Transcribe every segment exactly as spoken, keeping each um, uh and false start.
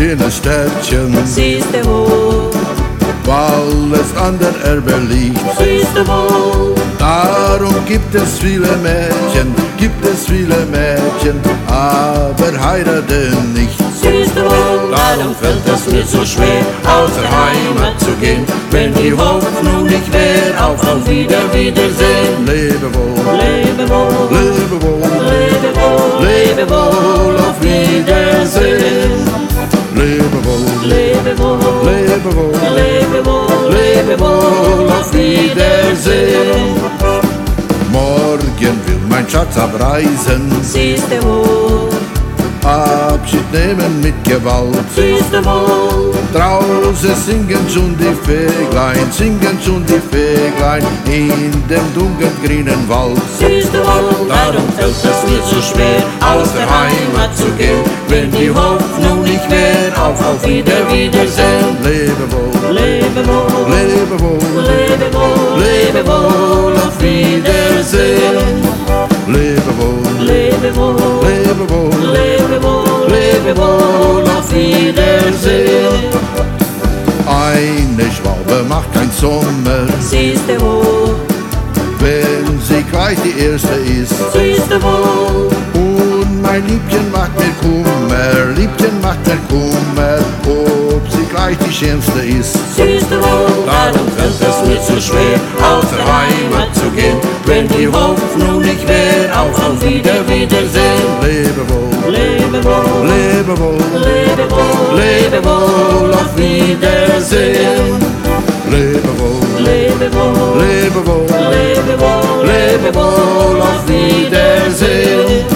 schönes Städtchen, siehst du wohl, weil es an der Elbe liegt. siehst du wohl, Darum gibt es viele Mädchen, gibt es viele Mädchen, aber heiraten nicht. siehst du wohl, darum fällt es mir so schwer, aus der Heimat zu gehen, wenn die Hoffnung nicht wär, auf ein Wieder, Wiedersehen. Lebe wohl, Lebe wohl, lebe wohl, lebe wohl, lebe wohl, auf Wiedersehen. Lebe wohl, lebe wohl, lebe wohl, lebe wohl, lebe wohl, auf Wiedersehen. Morgen will mein Schatz abreisen, siehst du wohl, Abschied nehmen mit Gewalt. siehst du wohl, Draußen singen schon die Vöglein, singen schon die Vöglein in dem dunklen grünen Wald. siehst du wohl, darum fällt es mir so schwer, aus der Heimat zu gehen, wenn die Hoffnung nicht wär, auf auf Wieder, Wiedersehen. Lebe wohl, Lebe wohl, lebe wohl, lebe wohl, lebe wohl, auf Wiedersehen. Lebe wohl, lebe wohl, lebe wohl, lebe wohl, lebe wohl, auf Wiedersehen. Eine Schwalbe macht kein Sommer, siehst du wohl, wenn sie gleich die erste ist. siehst du wohl, Und mein Liebchen macht mir Kummer, Liebchen macht mir Kummer, ob sie gleich die schönste ist. siehst du wohl, darum fällt es mir so schwer, aus der Heimat zu gehen, wenn die Hoffnung nicht wär, auf ein Wieder, Wiedersehen. Lebe wohl, Lebe wohl, lebe wohl, lebe wohl, lebe wohl, auf Wiedersehen. Lebe wohl, lebe wohl, lebe wohl, lebe wohl, lebe wohl, auf Wiedersehen.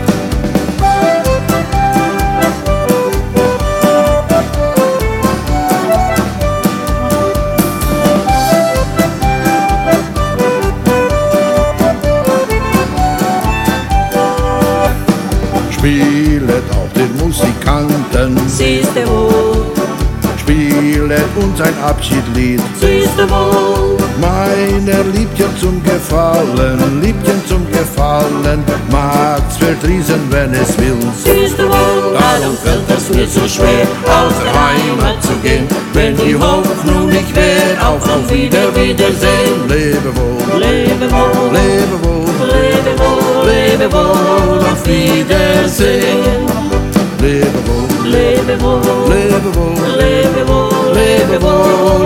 Spielet auch den Musikanten, siehst du wohl, spielet uns ein Abschiedslied. siehst du wohl, Meiner Liebchen zum Gefallen, Liebchen zum Gefallen, mag's verdrießen, wenn es will. siehst du wohl, darum fällt es mir so schwer, aus der Heimat zu gehen, wenn die Hoffnung nicht wär, auf ein Wieder, Wiedersehen. Lebe wohl, Lebe wohl, lebe wohl, lebe wohl, lebe wohl, auf Wiedersehen. Lebe wohl, lebe wohl, lebe wohl, lebe wohl, lebe wohl,